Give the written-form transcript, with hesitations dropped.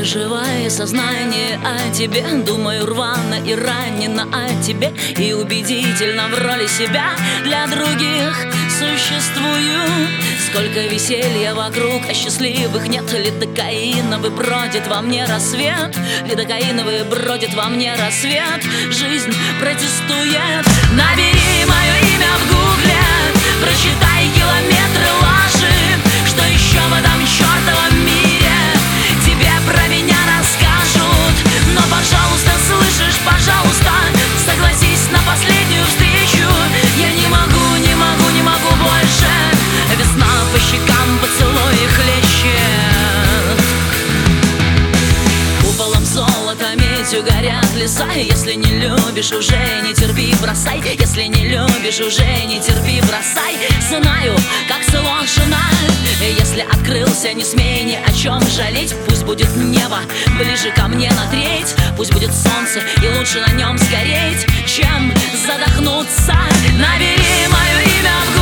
Живое сознание о тебе, думаю рвано и ранено о тебе, и убедительно в роли себя для других существую. Сколько веселья вокруг, а счастливых нет. Лидокаиновый бродит во мне рассвет, лидокаиновый бродит во мне рассвет. Жизнь протестует. Набери мое имя в гугле, прочитай километры лажи. Что еще в этом чертовом мире тебе про меня расскажут? Но, пожалуйста, слышишь, пожалуйста, согласись на последнюю встречу. Я не могу, не могу, не могу больше. Весна по щекам, поцелуи хлещет. Куполом золота, медью горят леса. Если не любишь, уже не терпи, бросай. Если не любишь, уже не терпи, бросай. Знаю, как сложно. Если открылся, не смей ни о чем жалеть. Пусть будет небо ближе ко мне на треть. Пусть будет солнце, и лучше на нем сгореть, чем задохнуться. Набери мое имя в